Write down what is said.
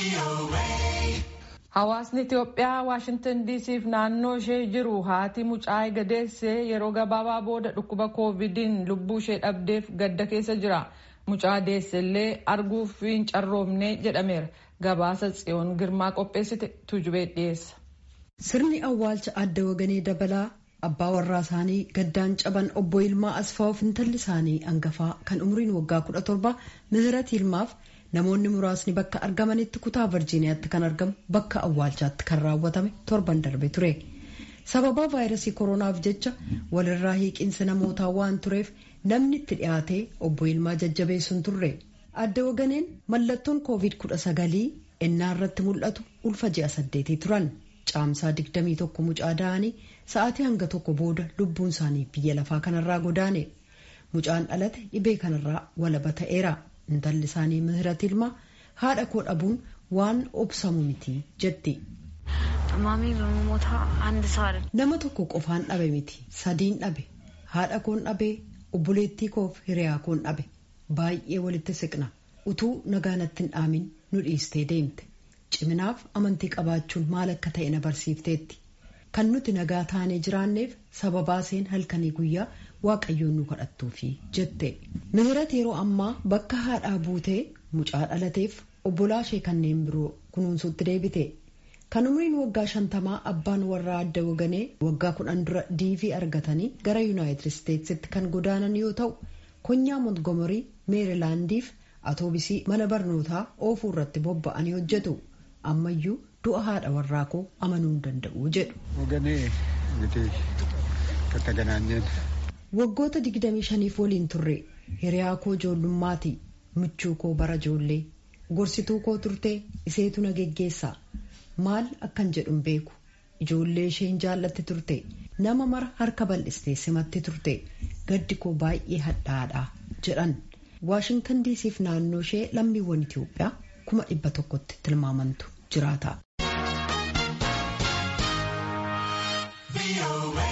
Hawaasni Itoophiyaa Waashingtan DC'f naannoo ishee jiru haati mucaa gadeessee yeroo gabaabaa booda dhukkuba Covid'n lubbuu ishee dhabdeef gadda keessa jira. Mucaa deessellee arguuf hin carroomne jedhameera. Gabaasa Tsiyoon Girmaa qopheessite Tujubee dhiyeessa. Sirni awwaalcha adda waganee dabalaa abbaa warraa isaanii gaddaan caban obbo Ilmaa Asfaa'uuf intalli isaanii hangafaa kan umriin waggaa 17 Mihirat Ilmaaf namoonni muraasni bakka argamanitti kutaa Virjiiniyaatti kan argamu bakka awwaalchaatti kan raawwatame torban darbe ture. Sababa vaayirasii koronaaf jecha walirraa hiiqinsi namootaa waan tureef namni itti dhiyaatee obbo Ilmaa jajjabeessuun turre. Adda waganeen mallattoon COVID-19 ennaa irratti mul'atu ulfa ji'a 8 turan. Caamsaa 21 mucaa da'anii sa'aatii hanga tokko booda lubbuun isaanii biyya lafaa kanarraa godaane. Mucaan dhalate dhibee kanarraa walaba ta'eera. Intalli isaanii Mihirat Ilmaa haadha koo dhabuun waan obsamu miti jetti. Nama tokko qofaan dhabe miti, sadiin dhabe. Haadha koon dhabe, obboleettii koof hiriyaa koon dhabe. Baay'ee walitti siqna. Utuu nagaanatti hin dhaamin nu dhiistee deemte. Ciminaaf amantii qabaachuun maal akka ta'e na barsiifteetti. Kan nuti nagaa taanee jiraanneef sababaa seen halkanii guyyaa waaqayyoon nu kadhattuufi jette. Mihirat yeroo ammaa bakka haadhaa buutee mucaa dhalateef obbolaa ishee kanneen biroo kunuunsuutti deebite. Kan umriin waggaa 50 abbaan warraa adda waganee waggaa 10 dura DV argatanii gara Yuunaayitid Isteetsitti kan godaanan yoo ta'u konyaa Montgomery Meerilaandiif atoobisii mana barnootaa oofuu irratti bobba'anii hojjetu. Ammayyuu du'a haadha warraa koo amanuu hin danda'u jedhu. Waggoota 25 waliin turre hiriyaa koo ijoollummaati, michuu koo bara ijoollee, gorsituu koo turtee iseetu na geggeessa. Maal akkan jedhuun beeku. Ijoollee isheen jaallatti turte, nama mara harka bal'istee simatti turte, gaddi koo baay'ee hadhaadha jedhan. Waashingtan DC'f naannoo ishee lammiiwwan Itoophiyaa 100,000tti tilmaamantu jiraata.